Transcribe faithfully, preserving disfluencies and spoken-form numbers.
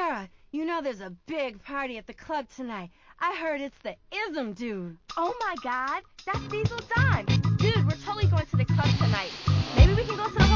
Sarah, you know there's a big party at the club tonight. I heard it's the Ism dude. Oh my God, that's Diesel Don. Dude, we're totally going to the club tonight. Maybe we can go to the